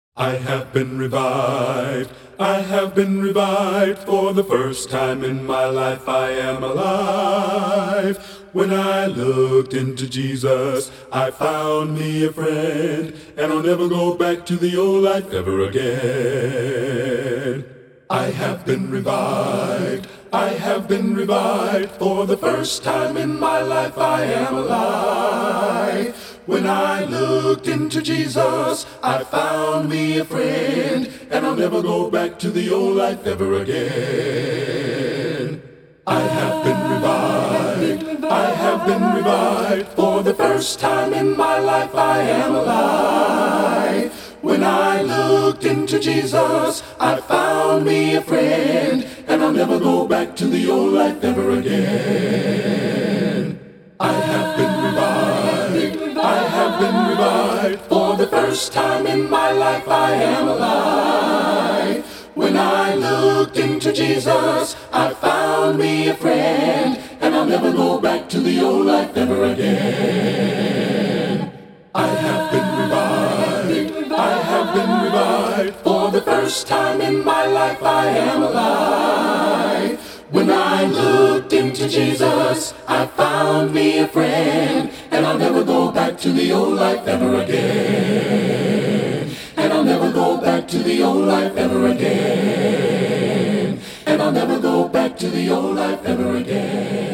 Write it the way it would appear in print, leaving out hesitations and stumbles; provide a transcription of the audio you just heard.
I have been revived, I have been revived. For the first time in my life I am alive. When I looked into Jesus, I found me a friend, and I'll never go back to the old life ever again. I have been revived, I have been revived. For the first time in my life I am alive. When I looked into Jesus, I found me a friend, and I'll never go back to the old life ever again. I have been revived, I have been revived. For the first time in my life I am alive. When I looked into Jesus, I found me a friend, and I'll never go back to the old life ever again. I have been revived, I have been revived. For the first time in my life I am alive. When I looked into Jesus, I found me a friend, and I'll never go back to the old life ever again. I have been revived, I have been revived. For the first time in my life I am alive. When I looked into Jesus, I found me a friend, and I'll never go back to the old life ever again. And I'll never go back to the old life ever again. And I'll never go back to the old life ever again.